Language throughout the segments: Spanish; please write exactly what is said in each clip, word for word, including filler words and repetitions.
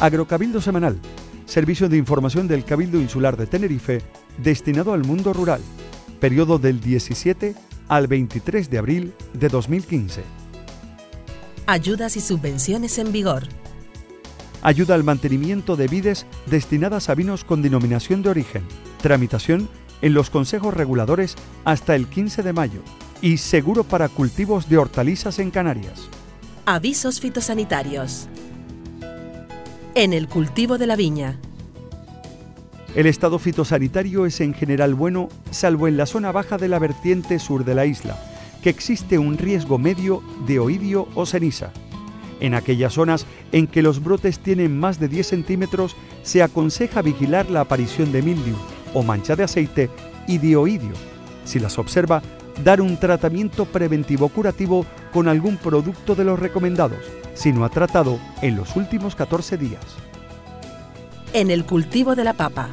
Agrocabildo Semanal, servicio de información del Cabildo Insular de Tenerife destinado al mundo rural, periodo del diecisiete al veintitrés de abril de dos mil quince. Ayudas y subvenciones en vigor. Ayuda al mantenimiento de vides destinadas a vinos con denominación de origen. Tramitación en los consejos reguladores hasta el quince de mayo. Y seguro para cultivos de hortalizas en Canarias. Avisos fitosanitarios. En el cultivo de la viña. El estado fitosanitario es en general bueno, salvo en la zona baja de la vertiente sur de la isla, que existe un riesgo medio de oidio o ceniza. En aquellas zonas en que los brotes tienen más de diez centímetros, se aconseja vigilar la aparición de mildiu o mancha de aceite y de oidio. Si las observa, dar un tratamiento preventivo curativo con algún producto de los recomendados, si no ha tratado en los últimos catorce días. En el cultivo de la papa.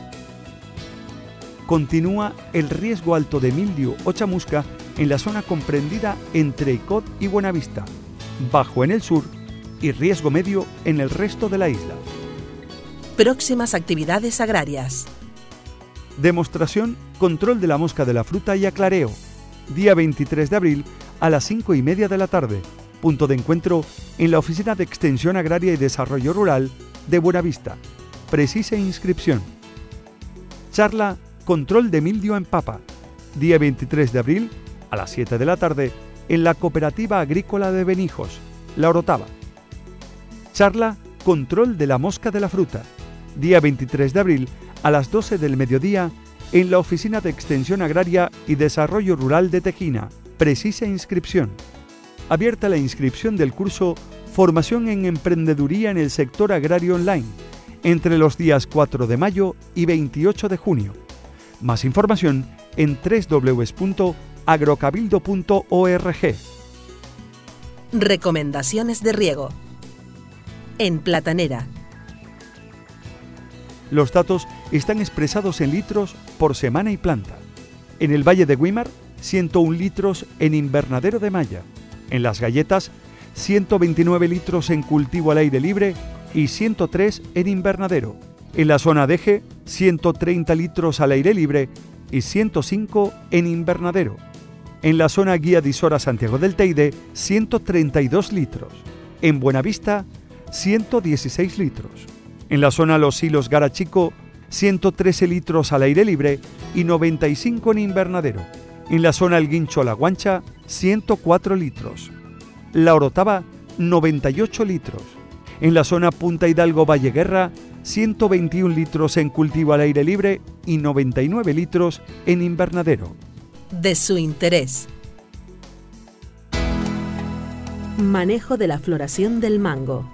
Continúa el riesgo alto de mildiu o chamusca en la zona comprendida entre Icod y Buenavista, bajo en el sur y riesgo medio en el resto de la isla. Próximas actividades agrarias. Demostración, control de la mosca de la fruta y aclareo. Día veintitrés de abril a las cinco y media de la tarde. Punto de encuentro en la Oficina de Extensión Agraria y Desarrollo Rural de Buenavista. Precise inscripción. Charla, control de mildiu en papa. Día veintitrés de abril a las siete de la tarde en la Cooperativa Agrícola de Benijos, La Orotava. Charla, control de la mosca de la fruta. Día veintitrés de abril a las doce del mediodía en la Oficina de Extensión Agraria y Desarrollo Rural de Tejina. Precisa inscripción. Abierta la inscripción del curso Formación en Emprendeduría en el Sector Agrario Online, entre los días cuatro de mayo y veintiocho de junio. Más información en doble u doble u doble u punto agrocabildo punto org. Recomendaciones de riego. En Platanera. Los datos están expresados en litros por semana y planta. En el Valle de Güímar, ciento uno litros en invernadero de malla. En Las Galletas, ciento veintinueve litros en cultivo al aire libre y ciento tres en invernadero. En la zona de Eje, ciento treinta litros al aire libre y ciento cinco en invernadero. En la zona Guía de Isora Santiago del Teide, ciento treinta y dos litros. En Buenavista, ciento dieciséis litros. En la zona Los Silos Garachico, ciento trece litros al aire libre y noventa y cinco en invernadero. En la zona El Guincho La Guancha, ciento cuatro litros. La Orotava, noventa y ocho litros. En la zona Punta Hidalgo Valle Guerra, ciento veintiún litros en cultivo al aire libre y noventa y nueve litros en invernadero. De su interés. Manejo de la floración del mango.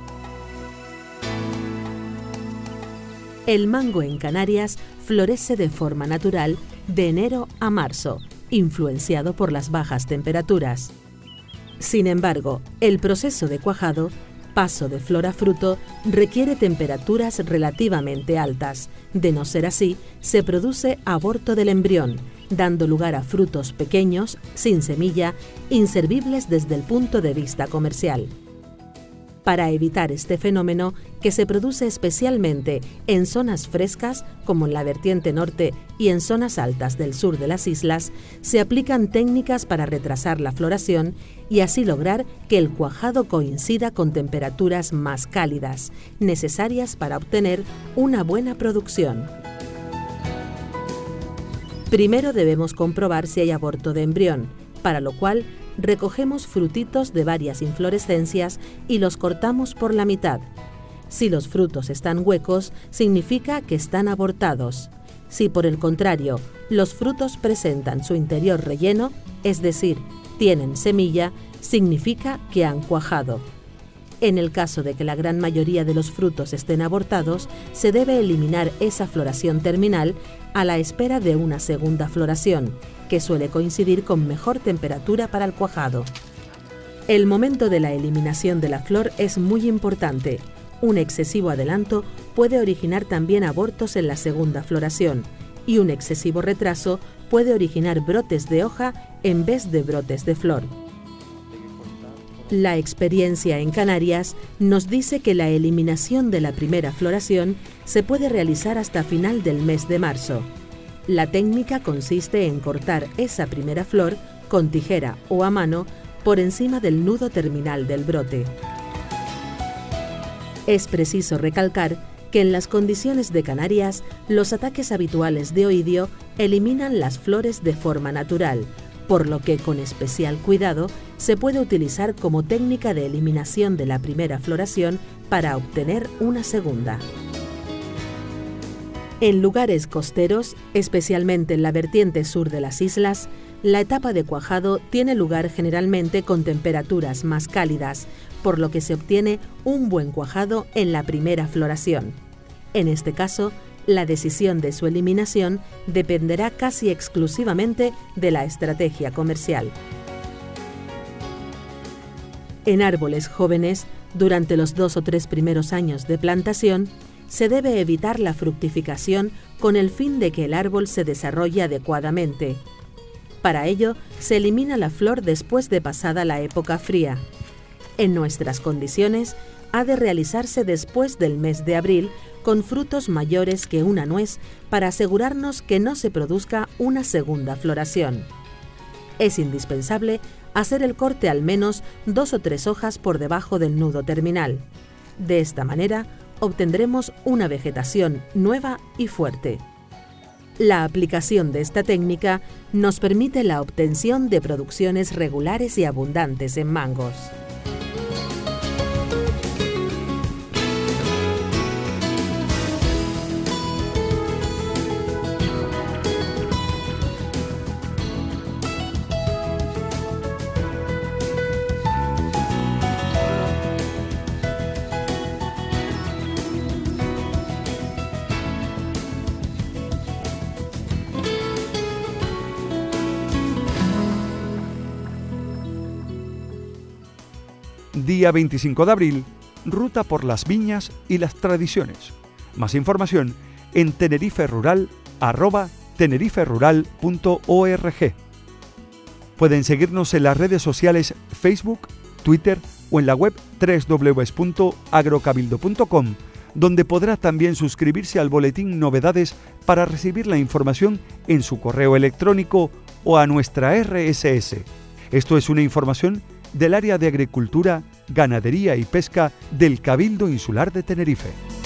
El mango en Canarias florece de forma natural de enero a marzo, influenciado por las bajas temperaturas. Sin embargo, el proceso de cuajado, paso de flor a fruto, requiere temperaturas relativamente altas. De no ser así, se produce aborto del embrión, dando lugar a frutos pequeños, sin semilla, inservibles desde el punto de vista comercial. Para evitar este fenómeno, que se produce especialmente en zonas frescas como en la vertiente norte y en zonas altas del sur de las islas, se aplican técnicas para retrasar la floración y así lograr que el cuajado coincida con temperaturas más cálidas, necesarias para obtener una buena producción. Primero debemos comprobar si hay aborto de embrión, para lo cual recogemos frutitos de varias inflorescencias y los cortamos por la mitad. Si los frutos están huecos, significa que están abortados. Si por el contrario, los frutos presentan su interior relleno, es decir, tienen semilla, significa que han cuajado. En el caso de que la gran mayoría de los frutos estén abortados, se debe eliminar esa floración terminal a la espera de una segunda floración, que suele coincidir con mejor temperatura para el cuajado. El momento de la eliminación de la flor es muy importante. Un excesivo adelanto puede originar también abortos en la segunda floración y un excesivo retraso puede originar brotes de hoja en vez de brotes de flor. La experiencia en Canarias nos dice que la eliminación de la primera floración se puede realizar hasta final del mes de marzo. La técnica consiste en cortar esa primera flor con tijera o a mano por encima del nudo terminal del brote. Es preciso recalcar que en las condiciones de Canarias, los ataques habituales de oidio eliminan las flores de forma natural, por lo que con especial cuidado se puede utilizar como técnica de eliminación de la primera floración para obtener una segunda. En lugares costeros, especialmente en la vertiente sur de las islas, la etapa de cuajado tiene lugar generalmente con temperaturas más cálidas, por lo que se obtiene un buen cuajado en la primera floración. En este caso, la decisión de su eliminación dependerá casi exclusivamente de la estrategia comercial. En árboles jóvenes, durante los dos o tres primeros años de plantación, se debe evitar la fructificación con el fin de que el árbol se desarrolle adecuadamente. Para ello, se elimina la flor después de pasada la época fría. En nuestras condiciones, ha de realizarse después del mes de abril, con frutos mayores que una nuez, para asegurarnos que no se produzca una segunda floración. Es indispensable hacer el corte al menos dos o tres hojas por debajo del nudo terminal. De esta manera, obtendremos una vegetación nueva y fuerte. La aplicación de esta técnica nos permite la obtención de producciones regulares y abundantes en mangos. Día veinticinco de abril, ruta por las viñas y las tradiciones. Más información en teneriferrural arroba teneriferrural punto org. Pueden seguirnos en las redes sociales Facebook, Twitter o en la web doble u doble u doble u punto agrocabildo punto com, donde podrá también suscribirse al boletín Novedades para recibir la información en su correo electrónico o a nuestra erre ese ese. Esto es una información del área de Agricultura, Ganadería y Pesca del Cabildo Insular de Tenerife.